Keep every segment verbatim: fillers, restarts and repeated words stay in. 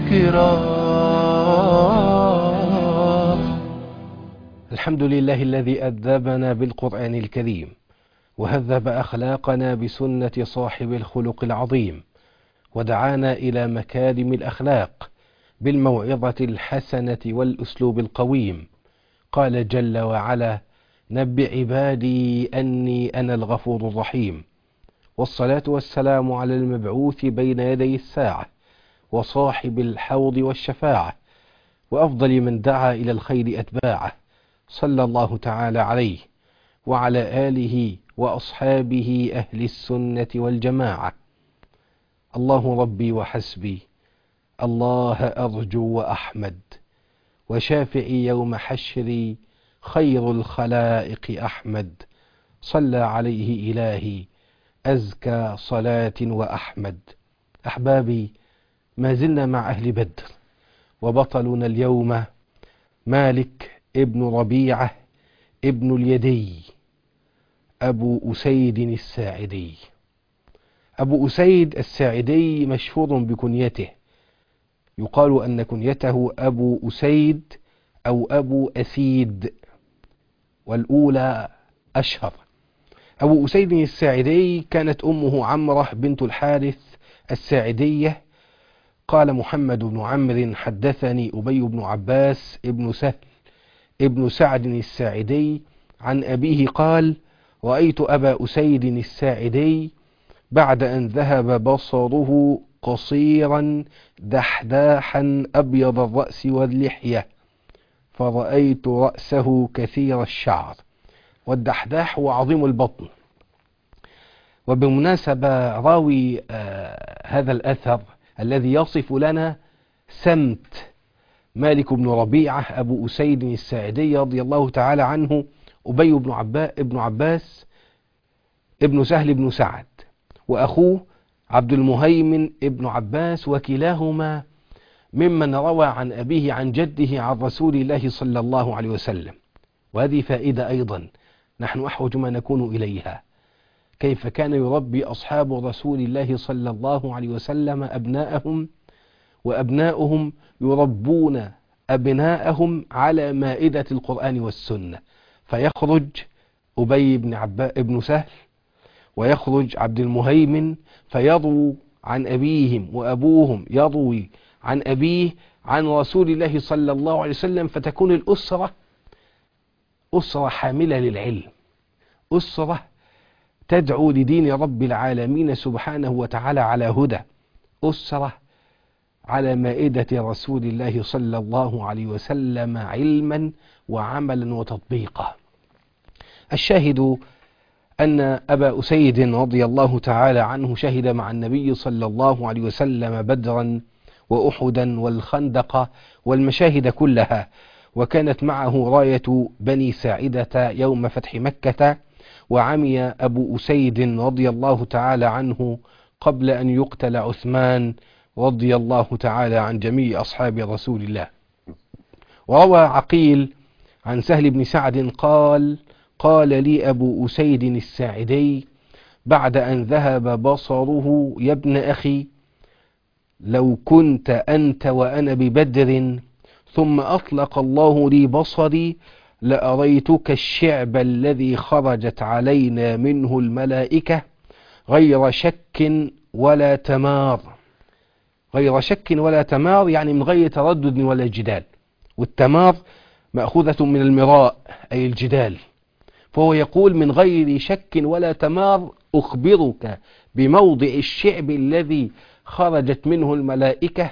الكرام. الحمد لله الذي أدبنا بالقرآن الكريم، وهذب أخلاقنا بسنة صاحب الخلق العظيم، ودعانا إلى مكارم الأخلاق بالموعظة الحسنة والأسلوب القويم. قال جل وعلا: نبئ عبادي أني أنا الغفور الرحيم. والصلاة والسلام على المبعوث بين يدي الساعة، وصاحب الحوض والشفاعة، وأفضل من دعا إلى الخير أتباعه، صلى الله تعالى عليه وعلى آله وأصحابه أهل السنة والجماعة. الله ربي وحسبي، الله أرجو وأحمد، وشافعي يوم حشري خير الخلائق أحمد. صلى عليه إلهي أزكى صلاة وأحمد. أحبابي، ما زلنا مع أهل بدر، وبطلنا اليوم مالك ابن ربيعة ابن اليدي أبو أسيد الساعدي. أبو أسيد الساعدي مشهور بكنيته، يقال أن كنيته أبو أسيد أو أبو أسيد، والأولى أشهر. أبو أسيد الساعدي كانت أمه عمرة بنت الحارث الساعدية. قال محمد بن عمرو: حدثني أبي بن عباس ابن سهل ابن سعد الساعدي عن أبيه قال: رأيت أبا أسيد الساعدي بعد أن ذهب بصره قصيرا دحداحا أبيض الرأس واللحية، فرأيت رأسه كثير الشعر، والدحداح هو عظيم البطن. وبمناسبة راوي آه هذا الأثر الذي يصف لنا سمت مالك بن ربيعة أبو أسيد الساعدي رضي الله تعالى عنه أبي بن, عبا بن عباس ابن سهل بن سعد، وأخوه عبد المهيمن ابن عباس، وكلاهما ممن روى عن أبيه عن جده عن رسول الله صلى الله عليه وسلم. وهذه فائدة أيضا نحن أحوج ما نكون إليها، كيف كان يربي أصحاب رسول الله صلى الله عليه وسلم أبناءهم، وأبناؤهم يربون أبناءهم على مائدة القرآن والسنة. فيخرج أبي بن, عبا بن سهل ويخرج عبد المهيمن فيرووا عن أبيهم، وأبوهم يروي عن أبيه عن رسول الله صلى الله عليه وسلم، فتكون الأسرة أسرة حاملة للعلم، أسرة تدعو لدين رب العالمين سبحانه وتعالى على هدى، أسرة على مائدة رسول الله صلى الله عليه وسلم علما وعملا وتطبيقا. الشاهد أن أبا أسيد رضي الله تعالى عنه شهد مع النبي صلى الله عليه وسلم بدرا وأحدا والخندق والمشاهد كلها، وكانت معه راية بني ساعدة يوم فتح مكة. وعمي أبو أسيد رضي الله تعالى عنه قبل أن يقتل عثمان رضي الله تعالى عن جميع أصحاب رسول الله. وروى عقيل عن سهل بن سعد قال: قال لي أبو أسيد الساعدي بعد أن ذهب بصره: يا ابن أخي، لو كنت أنت وأنا ببدر ثم أطلق الله لي بصري لأريتك الشعب الذي خرجت علينا منه الملائكة غير شك ولا تمار. غير شك ولا تمار يعني من غير تردد ولا جدال، والتمار مأخوذة من المراء أي الجدال. فهو يقول: من غير شك ولا تمار أخبرك بموضع الشعب الذي خرجت منه الملائكة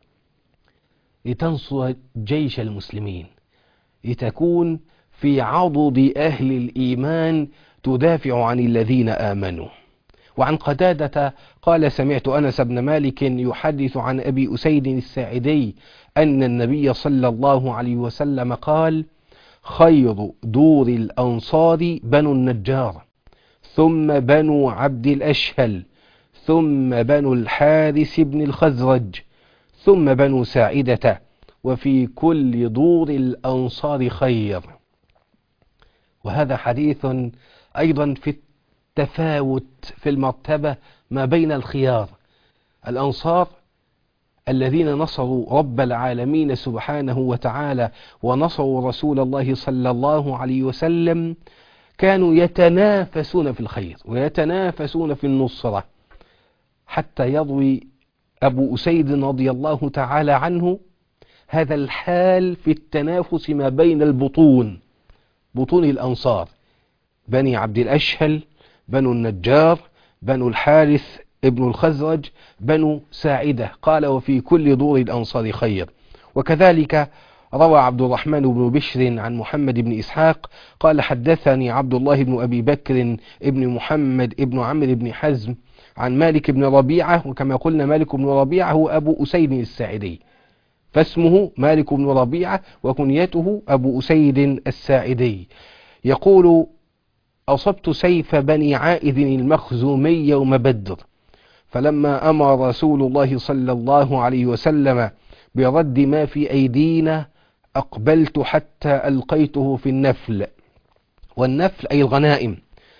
لتنصر جيش المسلمين، لتكون في عضد أهل الإيمان تدافع عن الذين آمنوا. وعن قتادة قال: سمعت أنس بن مالك يحدث عن أبي أسيد الساعدي أن النبي صلى الله عليه وسلم قال: خير دور الأنصار بنو النجار، ثم بنو عبد الأشهل، ثم بنو الحارث بن الخزرج، ثم بنو ساعدة، وفي كل دور الأنصار خير. وهذا حديث أيضا في التفاوت في المرتبة ما بين الخيار. الأنصار الذين نصروا رب العالمين سبحانه وتعالى ونصروا رسول الله صلى الله عليه وسلم كانوا يتنافسون في الخير ويتنافسون في النصرة، حتى يضوي أبو أسيد رضي الله تعالى عنه هذا الحال في التنافس ما بين البطون، بطون الأنصار، بني عبد الأشهل، بنو النجار، بنو الحارث ابن الخزرج، بنو ساعدة، قال وفي كل دور الأنصار خير. وكذلك روى عبد الرحمن بن بشر عن محمد بن إسحاق قال حدثني عبد الله بن أبي بكر ابن محمد ابن عمرو بن حزم عن مالك بن ربيعة، وكما قلنا مالك بن ربيعة هو أبو أسيد الساعدي، فاسمه مالك بن ربيعة وكنيته أبو أسيد الساعدي، يقول أصبت سيف بني عائذ المخزومي يوم بدر، فلما أمر رسول الله صلى الله عليه وسلم برد ما في أيدينا أقبلت حتى ألقيته في النفل، والنفل أي الغنائم،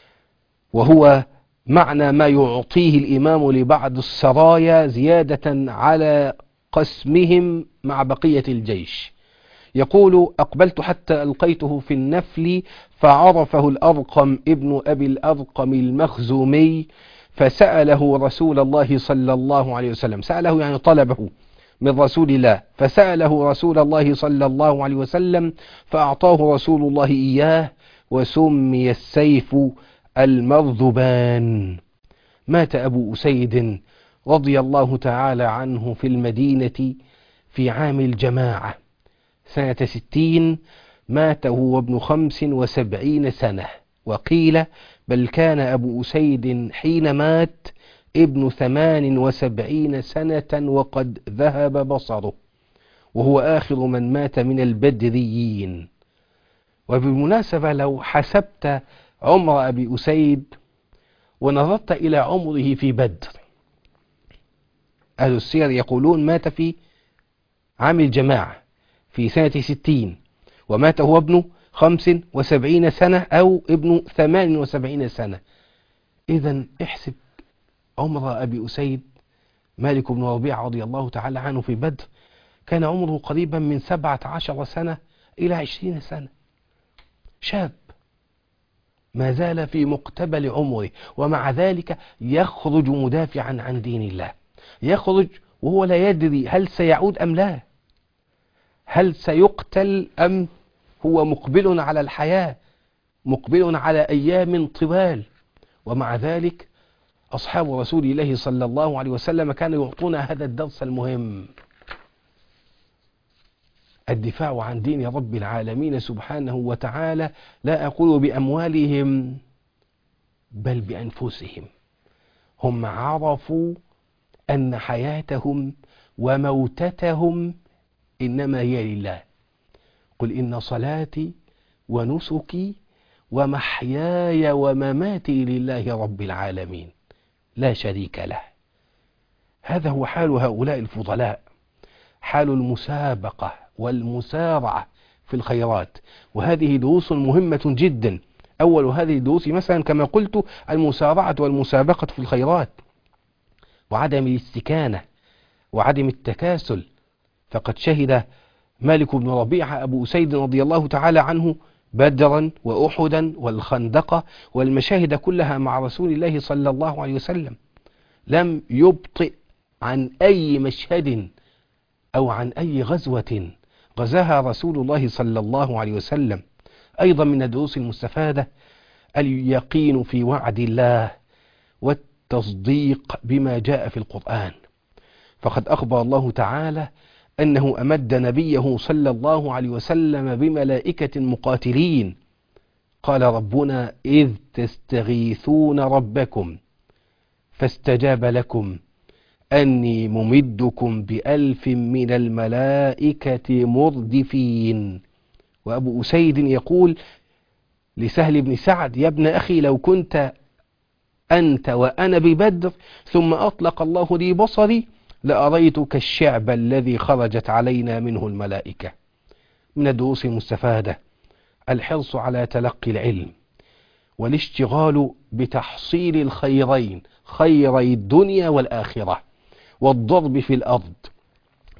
وهو معنى ما يعطيه الإمام لبعض السرايا زيادة على قسمهم مع بقية الجيش. يقول أقبلت حتى ألقيته في النفل فعرفه الأرقم ابن أبي الأرقم المخزومي فسأله رسول الله صلى الله عليه وسلم، سأله يعني طلبه من رسول الله، فسأله رسول الله صلى الله عليه وسلم فأعطاه رسول الله إياه، وسمي السيف المرذبان. مات أبو أسيد رضي الله تعالى عنه في المدينة في عام الجماعة سنة ستين، مات وهو ابن خمس وسبعين سنة، وقيل بل كان أبو أسيد حين مات ابن ثمان وسبعين سنة وقد ذهب بصره، وهو آخر من مات من البدريين. وبالمناسبة لو حسبت عمر أبي أسيد ونظرت إلى عمره في بدر، أهل السير يقولون مات في عام الجماعة في سنة ستين، ومات هو ابن خمس وسبعين سنة أو ابن ثمان وسبعين سنة. إذن احسب عمر أبي أسيد مالك بن ربيعة رضي الله تعالى عنه في بدر كان عمره قريبا من سبعة عشر سنة إلى عشرين سنة، شاب ما زال في مقتبل عمره، ومع ذلك يخرج مدافعا عن دين الله، يخرج وهو لا يدري هل سيعود أم لا، هل سيقتل أم هو مقبل على الحياة، مقبل على أيام طوال. ومع ذلك أصحاب رسول الله صلى الله عليه وسلم كانوا يعطون هذا الدرس المهم، الدفاع عن دين رب العالمين سبحانه وتعالى، لا أقول بأموالهم بل بأنفسهم. هم عرفوا أن حياتهم وموتتهم إنما هي لله، قل إن صلاتي ونسكي ومحياي ومماتي لله رب العالمين لا شريك له. هذا هو حال هؤلاء الفضلاء، حال المسابقة والمسارعة في الخيرات. وهذه دروس مهمة جدا. أول هذه الدروس مثلا كما قلت المسارعة والمسابقة في الخيرات، وعدم الاستكانة وعدم التكاسل. فقد شهد مالك بن ربيعة أبو أسيد رضي الله تعالى عنه بدرا وأحدا والخندق والمشاهد كلها مع رسول الله صلى الله عليه وسلم، لم يبطئ عن أي مشهد أو عن أي غزوة غزاها رسول الله صلى الله عليه وسلم. أيضا من الدروس المستفادة اليقين في وعد الله والتصديق بما جاء في القرآن، فقد أخبر الله تعالى أنه أمد نبيه صلى الله عليه وسلم بملائكة مقاتلين، قال ربنا إذ تستغيثون ربكم فاستجاب لكم أني ممدكم بألف من الملائكة مردفين. وأبو أسيد يقول لسهل بن سعد يا ابن أخي لو كنت أنت وأنا ببدر ثم أطلق الله لي بصري لأريتك الشعب الذي خرجت علينا منه الملائكة. من الدروس المستفادة الحرص على تلقي العلم والاشتغال بتحصيل الخيرين، خيري الدنيا والآخرة، والضرب في الأرض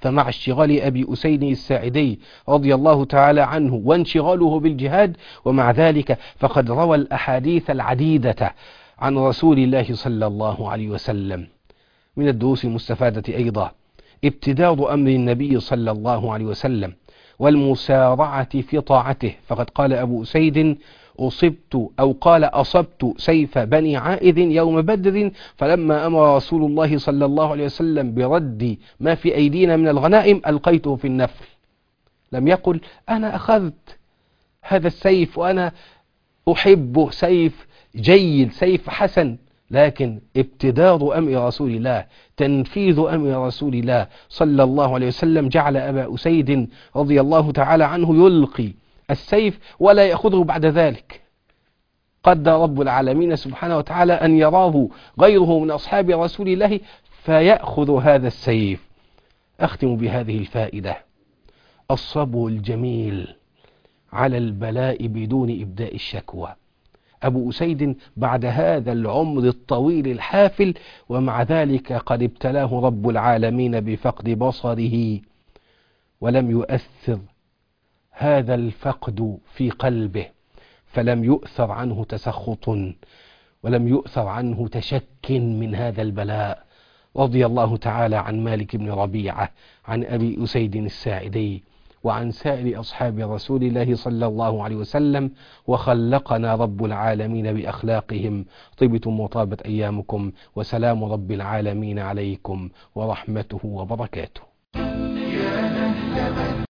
فمع اشتغال أبي أسيد الساعدي رضي الله تعالى عنه وانشغاله بالجهاد، ومع ذلك فقد روى الأحاديث العديدة عن رسول الله صلى الله عليه وسلم. من الدروس المستفادة أيضا ابتدار أمر النبي صلى الله عليه وسلم والمسارعة في طاعته، فقد قال أبو أسيد: أصبت أو قال أصبت سيف بني عائذ يوم بدر، فلما أمر رسول الله صلى الله عليه وسلم برد ما في أيدينا من الغنائم ألقيته في النفل. لم يقل أنا أخذت هذا السيف وأنا أحبه، سيف جيد، سيف حسن، لكن ابتدار أمر رسول الله، تنفيذ أمر رسول الله صلى الله عليه وسلم جعل أبا أسيد رضي الله تعالى عنه يلقي السيف ولا يأخذه بعد ذلك. قدر رب العالمين سبحانه وتعالى أن يراه غيره من أصحاب رسول الله فيأخذ هذا السيف. أختم بهذه الفائدة: الصبر الجميل على البلاء بدون إبداء الشكوى. أبو أسيد بعد هذا العمر الطويل الحافل ومع ذلك قد ابتلاه رب العالمين بفقد بصره، ولم يؤثر هذا الفقد في قلبه، فلم يؤثر عنه تسخط ولم يؤثر عنه تشك من هذا البلاء. رضي الله تعالى عن مالك بن ربيعة، عن أبي أسيد الساعدي، وعن سائر أصحاب رسول الله صلى الله عليه وسلم، وخلقنا رب العالمين بأخلاقهم. طبتم وطابت أيامكم، وسلام رب العالمين عليكم ورحمته وبركاته.